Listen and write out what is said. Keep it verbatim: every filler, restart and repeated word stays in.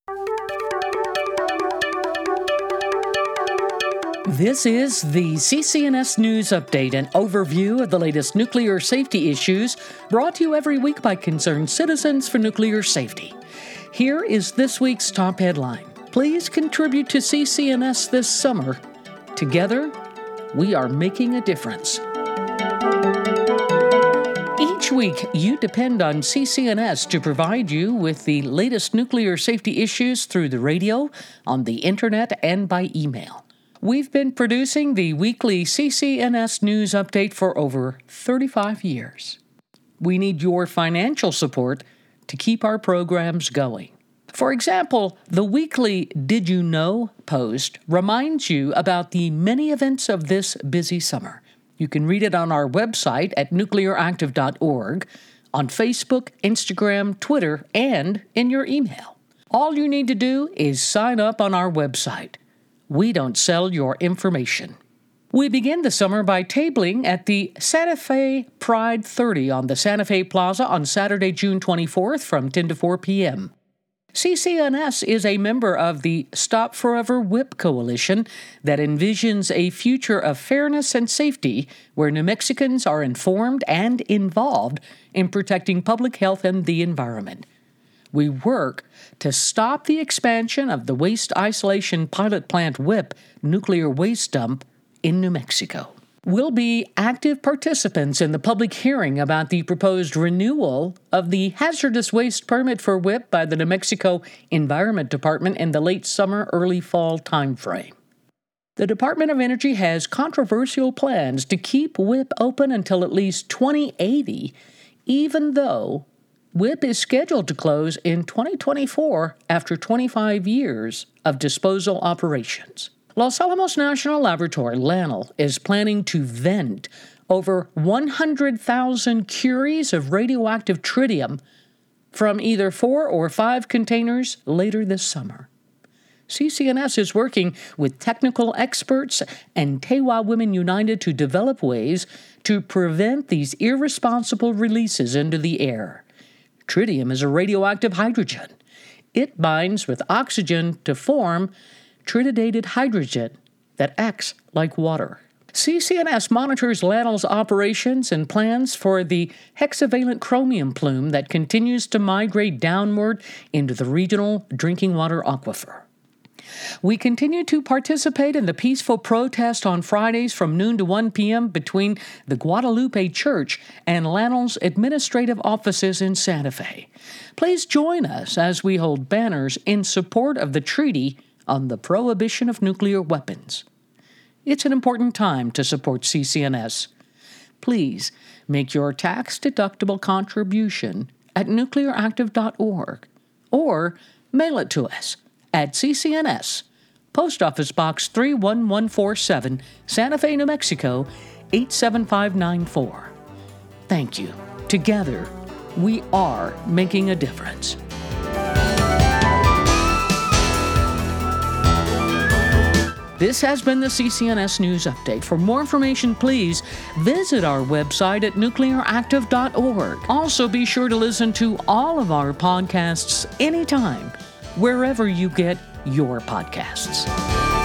This is the C C N S News Update, an overview of the latest nuclear safety issues, brought to you every week by concerned citizens for nuclear safety. Here is this week's top headline. Please contribute to C C N S this summer. Together, we are making a difference. Each week, you depend on C C N S to provide you with the latest nuclear safety issues through the radio, on the internet, and by email. We've been producing the weekly C C N S News Update for over thirty-five years. We need your financial support to keep our programs going. For example, the weekly Did You Know post reminds you about the many events of this busy summer. You can read it on our website at nuclear active dot org, on Facebook, Instagram, Twitter, and in your email. All you need to do is sign up on our website. We don't sell your information. We begin the summer by tabling at the Santa Fe Pride thirty on the Santa Fe Plaza on Saturday, June twenty-fourth from ten to four p.m. C C N S is a member of the Stop Forever Whip Coalition that envisions a future of fairness and safety where New Mexicans are informed and involved in protecting public health and the environment. We work to stop the expansion of the Waste Isolation Pilot Plant WIPP nuclear waste dump in New Mexico. We'll be active participants in the public hearing about the proposed renewal of the hazardous waste permit for WIPP by the New Mexico Environment Department in the late summer, early fall timeframe. The Department of Energy has controversial plans to keep WIPP open until at least twenty eighty, even though WIPP is scheduled to close in twenty twenty-four after twenty-five years of disposal operations. Los Alamos National Laboratory, LANL, is planning to vent over one hundred thousand curies of radioactive tritium from either four or five containers later this summer. C C N S is working with technical experts and Tewa Women United to develop ways to prevent these irresponsible releases into the air. Tritium is a radioactive hydrogen. It binds with oxygen to form tritidated hydrogen that acts like water. C C N S monitors LANL's operations and plans for the hexavalent chromium plume that continues to migrate downward into the regional drinking water aquifer. We continue to participate in the peaceful protest on Fridays from noon to one p.m. between the Guadalupe Church and LANL's administrative offices in Santa Fe. Please join us as we hold banners in support of the Treaty on the Prohibition of Nuclear Weapons. It's an important time to support C C N S. Please make your tax-deductible contribution at nuclear active dot org or mail it to us at C C N S, Post Office Box three one one four seven, Santa Fe, New Mexico, eight seven five nine four. Thank you. Together, we are making a difference. This has been the C C N S News Update. For more information, please visit our website at nuclear active dot org. Also, be sure to listen to all of our podcasts anytime, wherever you get your podcasts.